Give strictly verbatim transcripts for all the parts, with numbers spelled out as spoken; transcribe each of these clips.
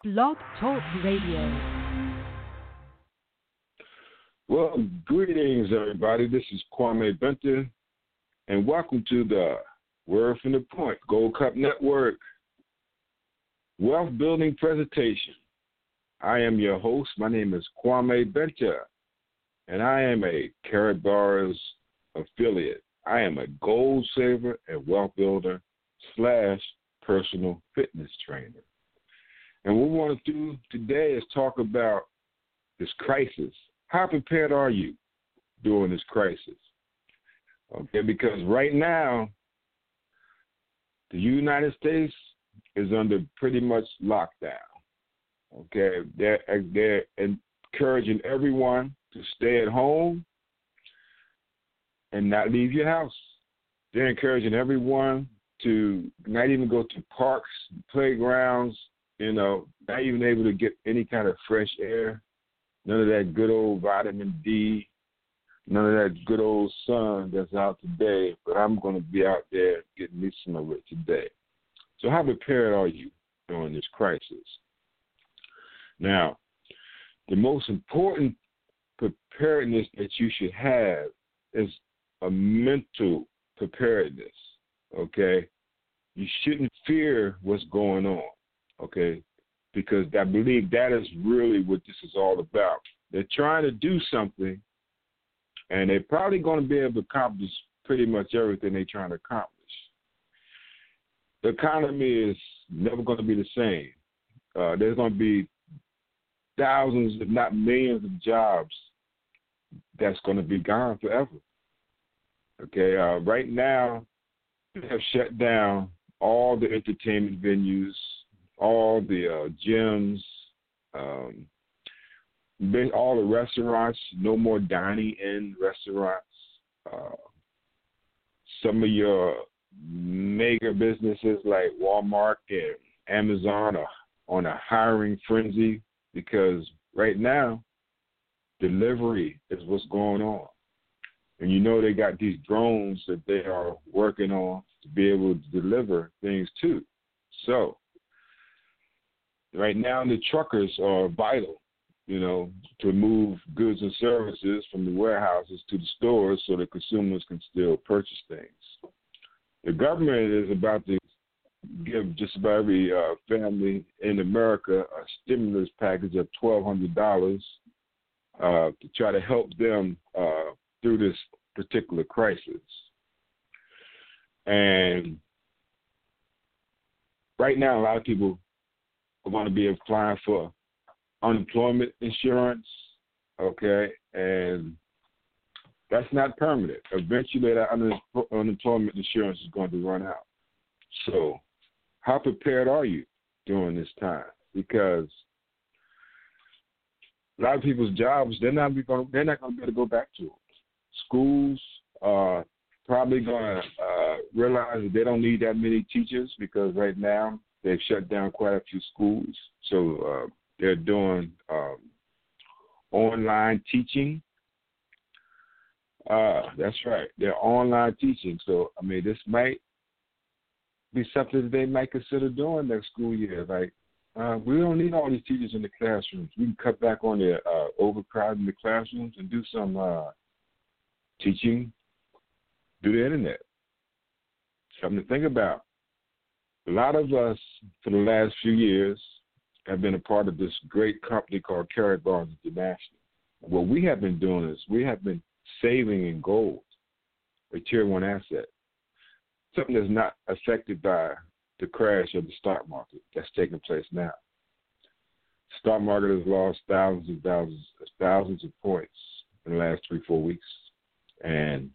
Blog Talk Radio. Well, greetings, everybody. This is Kwame Benter, and welcome to the Word from the Point Gold Cup Network Wealth Building Presentation. I am your host. My name is Kwame Benter, and I am a Karatbars affiliate. I am a gold saver and wealth builder slash personal fitness trainer. And what we want to do today is talk about this crisis. How prepared are you during this crisis? Okay, because right now, the United States is under pretty much lockdown. Okay, they're, they're encouraging everyone to stay at home and not leave your house. They're encouraging everyone to not even go to parks, playgrounds, you know, not even able to get any kind of fresh air, none of that good old vitamin D, none of that good old sun that's out today, but I'm going to be out there getting me some of it today. So how prepared are you during this crisis? Now, the most important preparedness that you should have is a mental preparedness, okay? You shouldn't fear what's going on, okay? Because I believe that is really what this is all about. They're trying to do something, and they're probably going to be able to accomplish pretty much everything they're trying to accomplish. The economy is never going to be the same. Uh, there's going to be thousands, if not millions, of jobs that's going to be gone forever. Okay, uh, right now, they have shut down all the entertainment venues, all the uh, gyms, um, all the restaurants, no more dining in restaurants. Uh, some of your mega businesses like Walmart and Amazon are on a hiring frenzy because right now, delivery is what's going on. And you know they got these drones that they are working on to be able to deliver things to. So right now the truckers are vital, you know, to move goods and services from the warehouses to the stores so that consumers can still purchase things. The government is about to give just about every uh, family in America a stimulus package of twelve hundred dollars uh, to try to help them uh, through this particular crisis. And right now, a lot of people are going to be applying for unemployment insurance, okay, and that's not permanent. Eventually, that un- unemployment insurance is going to run out. So how prepared are you during this time? Because a lot of people's jobs, they're not going, they're not going to be able to go back to them. Schools are probably going to uh, realize that they don't need that many teachers because right now they've shut down quite a few schools. So uh, they're doing um, online teaching. Uh, that's right. They're online teaching. So, I mean, this might be something that they might consider doing next school year. Like, uh, we don't need all these teachers in the classrooms. We can cut back on the uh, overcrowding the classrooms and do some uh, teaching through the internet. Something to think about. A lot of us, for the last few years, have been a part of this great company called Karatbars International. What we have been doing is we have been saving in gold, a tier one asset, something that's not affected by the crash of the stock market that's taking place now. The stock market has lost thousands and thousands, thousands of points in the last three, four weeks. And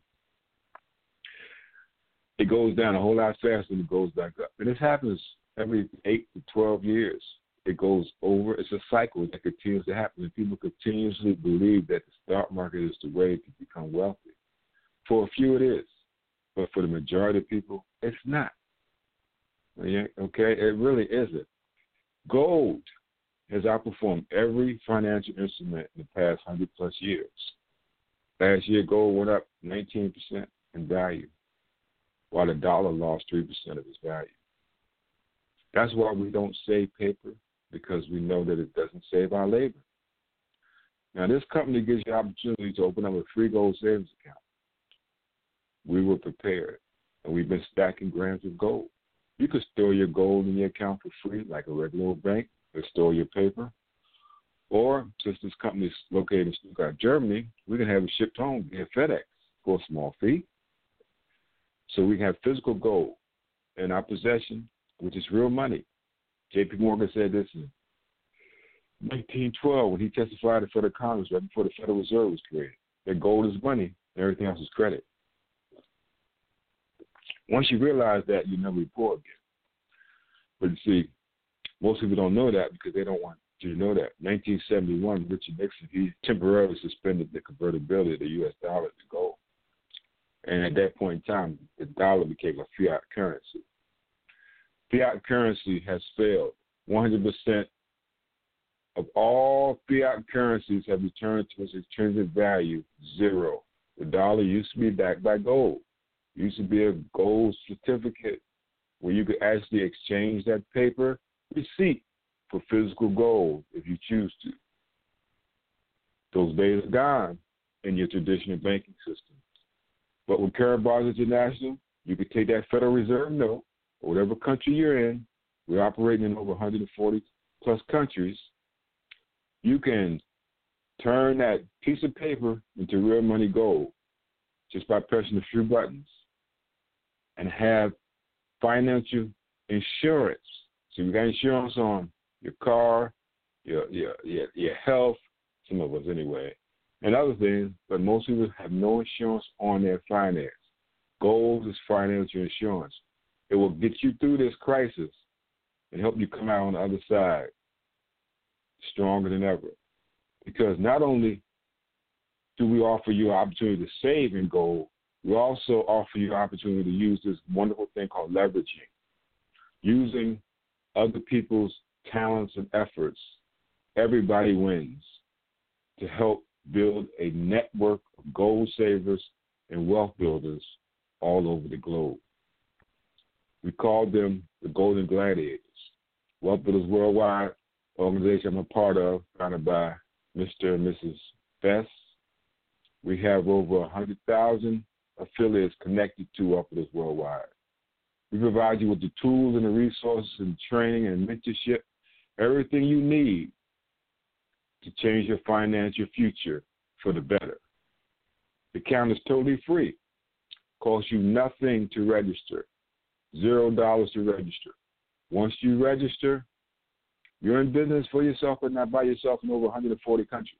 it goes down a whole lot faster than it goes back up. And this happens every eight to twelve years. It goes over. It's a cycle that continues to happen. And people continuously believe that the stock market is the way to become wealthy. For a few, it is. But for the majority of people, it's not. Okay? It really isn't. Gold has outperformed every financial instrument in the past one hundred plus years. Last year, gold went up nineteen percent in value, while the dollar lost three percent of its value. That's why we don't save paper. because we know that it doesn't save our labor. Now, this company gives you the opportunity to open up a free gold savings account. We were prepared, and we've been stacking grams of gold. You could store your gold in your account for free, like a regular old bank, or store your paper. Or, since this company is located in Stuttgart, Germany, we can have it shipped home via FedEx for a small fee. So we can have physical gold in our possession, which is real money. J P. Morgan said this in nineteen twelve when he testified before the Congress right before the Federal Reserve was created, that gold is money and everything else is credit. Once you realize that, you never be poor again. But you see, most people don't know that because they don't want you to know that. nineteen seventy-one, Richard Nixon, he temporarily suspended the convertibility of the U S dollar to gold. And at that point in time, the dollar became a fiat currency. Fiat currency has failed. one hundred percent of all fiat currencies have returned to its intrinsic value, zero. The dollar used to be backed by gold. It used to be a gold certificate where you could actually exchange that paper receipt for physical gold if you choose to. Those days are gone in your traditional banking system. But with Karatbars International, you could take that Federal Reserve note, or whatever country you're in, we're operating in over one hundred forty plus countries, you can turn that piece of paper into real money gold just by pressing a few buttons and have financial insurance. So you got insurance on your car, your, your, your, your health, some of us anyway, and other things, but most people have no insurance on their finance. Gold is financial insurance. It will get you through this crisis and help you come out on the other side stronger than ever. Because not only do we offer you an opportunity to save in gold, we also offer you an opportunity to use this wonderful thing called leveraging, using other people's talents and efforts. Everybody wins to help build a network of gold savers and wealth builders all over the globe. We call them the Golden Gladiators. Wealth Builders Worldwide, organization I'm a part of, founded by Mister and Missus Best. We have over one hundred thousand affiliates connected to Wealth Builders Worldwide. We provide you with the tools and the resources and training and mentorship, everything you need to change your financial future for the better. The account is totally free. Costs you nothing to register. Zero dollars to register. Once you register, you're in business for yourself, but not by yourself in over one hundred forty countries.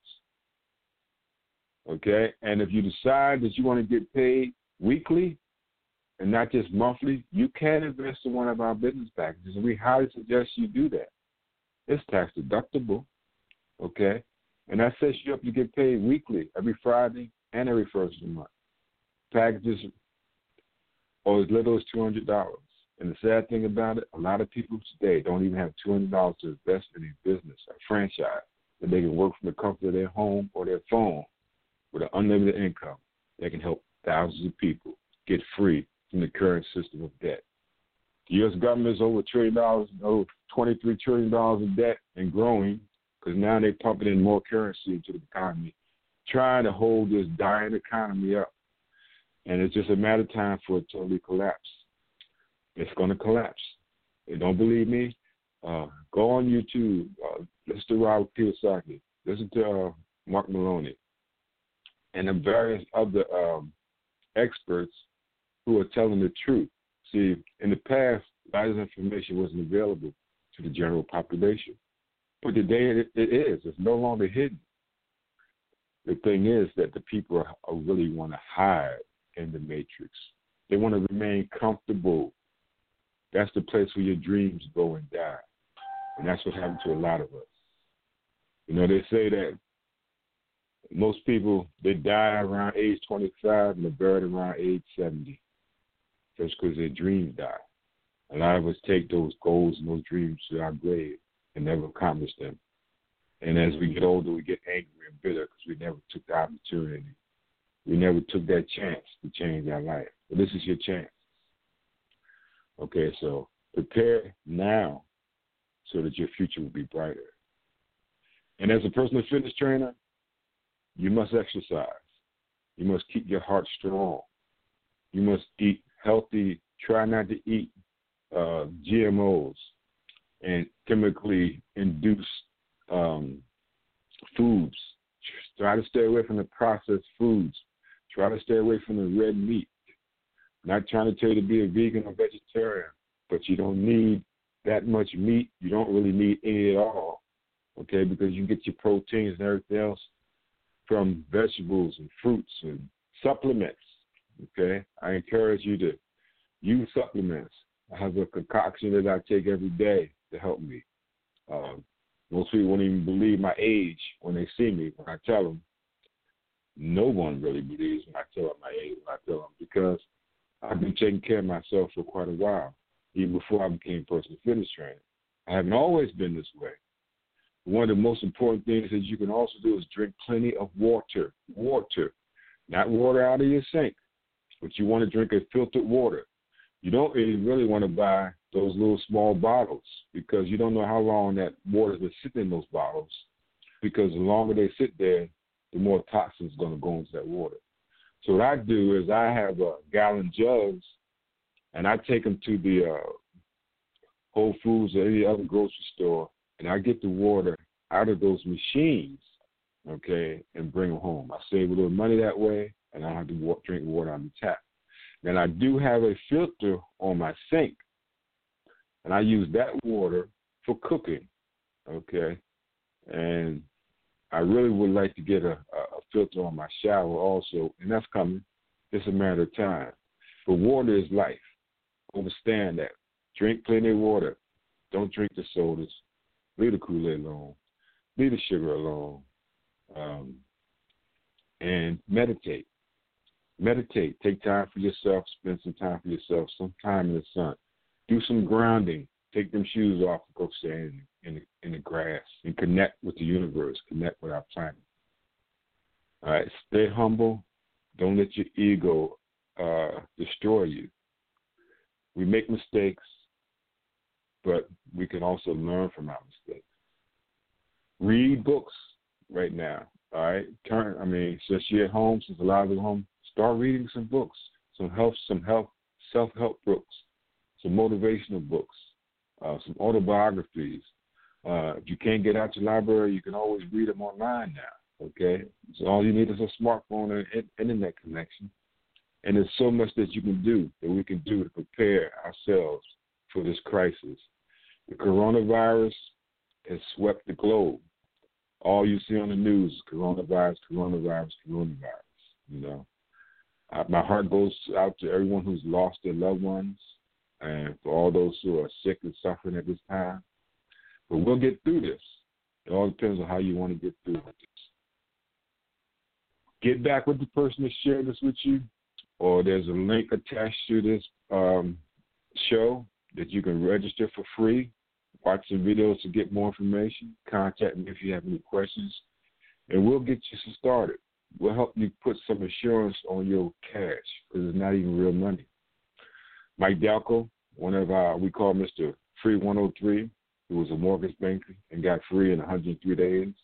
Okay? And if you decide that you want to get paid weekly and not just monthly, you can invest in one of our business packages, and we highly suggest you do that. It's tax deductible, okay? And that sets you up to get paid weekly, every Friday and every first of the month. Packages are as little as two hundred dollars. And the sad thing about it, a lot of people today don't even have two hundred dollars to invest in a business, a franchise, that they can work from the comfort of their home or their phone with an unlimited income that can help thousands of people get free from the current system of debt. The U S government is over a trillion dollars, over twenty-three trillion dollars in debt and growing, because now they're pumping in more currency into the economy, trying to hold this dying economy up. And it's just a matter of time for it to totally collapse. It's going to collapse. If you don't believe me, uh, go on YouTube, uh, listen to Robert Kiyosaki, listen to uh, Mark Maloney, and the various other um, experts who are telling the truth. See, in the past, a lot of information wasn't available to the general population. But today it, it is. It's no longer hidden. The thing is that the people are, are really want to hide in the matrix. They want to remain comfortable. That's the place where your dreams go and die. And that's what happened to a lot of us. You know, they say that most people, they die around age twenty-five and they're buried around age seventy. That's because their dreams die. A lot of us take those goals and those dreams to our grave and never accomplish them. And as we get older, we get angry and bitter because we never took the opportunity. We never took that chance to change our life. But this is your chance. Okay, so prepare now so that your future will be brighter. And as a personal fitness trainer, you must exercise. You must keep your heart strong. You must eat healthy. Try not to eat uh, G M Os and chemically induced um, foods. Try to stay away from the processed foods. Try to stay away from the red meat. Not trying to tell you to be a vegan or vegetarian, but you don't need that much meat. You don't really need any at all, okay, because you get your proteins and everything else from vegetables and fruits and supplements, okay? I encourage you to use supplements. I have a concoction that I take every day to help me. Um, most people won't even believe my age when they see me, when I tell them. No one really believes when I tell them my age, when I tell them, because I've been taking care of myself for quite a while, even before I became a personal fitness trainer. I haven't always been this way. One of the most important things that you can also do is drink plenty of water. Water. Not water out of your sink, but you want to drink a filtered water. You don't really, really want to buy those little small bottles because you don't know how long that water's been sitting in those bottles, because the longer they sit there, the more toxins are going to go into that water. So what I do is I have uh, gallon jugs, and I take them to the uh, Whole Foods or any other grocery store, and I get the water out of those machines, okay, and bring them home. I save a little money that way, and I don't have to walk, drink water on the tap. Then I do have a filter on my sink, and I use that water for cooking, okay? And I really would like to get a, a filter on my shower also, and that's coming. It's a matter of time. But water is life. Understand that. Drink plenty of water. Don't drink the sodas. Leave the Kool-Aid alone. Leave the sugar alone. Um, and meditate. Meditate. Take time for yourself. Spend some time for yourself. Some time in the sun. Do some grounding. Take them shoes off and go stand in, in, the, in the grass and connect with the universe. Connect with our planet. All right. Stay humble. Don't let your ego uh, destroy you. We make mistakes, but we can also learn from our mistakes. Read books right now. All right. Turn. I mean, since you're at home, since a lot of you are home, start reading some books, some health, some health, self-help books, some motivational books, uh, some autobiographies. Uh, if you can't get out to the library, you can always read them online now. Okay. So all you need is a smartphone and internet connection. And there's so much that you can do, that we can do to prepare ourselves for this crisis. The coronavirus has swept the globe. All you see on the news is coronavirus, coronavirus, coronavirus. You know, uh, my heart goes out to everyone who's lost their loved ones, and for all those who are sick and suffering at this time. But we'll get through this. It all depends on how you want to get through this. Get back with the person that shared this with you, or there's a link attached to this um, show that you can register for free, watch some videos to get more information, contact me if you have any questions, and we'll get you started. We'll help you put some insurance on your cash, because it's not even real money. Mike Dalco, one of our, we call Mister Free one oh three, who was a mortgage banker and got free in one hundred three days.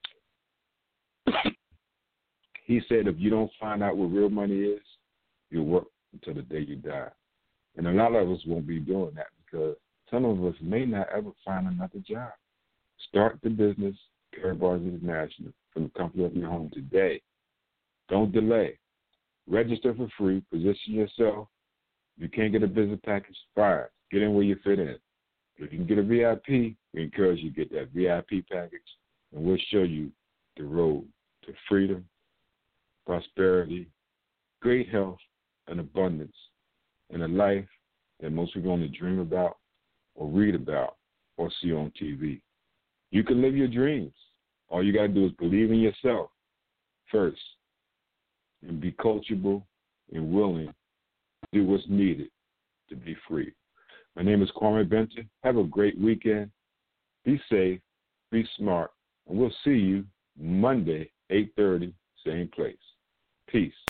He said if you don't find out what real money is, you'll work until the day you die. And a lot of us won't be doing that because some of us may not ever find another job. Start the business, Karatbars International, from the comfort of your home today. Don't delay. Register for free. Position yourself. If you can't get a business package, fine. Get in where you fit in. If you can get a V I P, we encourage you to get that V I P package, and we'll show you the road to freedom, prosperity, great health, and abundance, and a life that most people only dream about or read about or see on T V. You can live your dreams. All you got to do is believe in yourself first and be coachable and willing to do what's needed to be free. My name is Kwame Benton. Have a great weekend. Be safe, be smart, and we'll see you Monday, eight thirty, same place. Peace.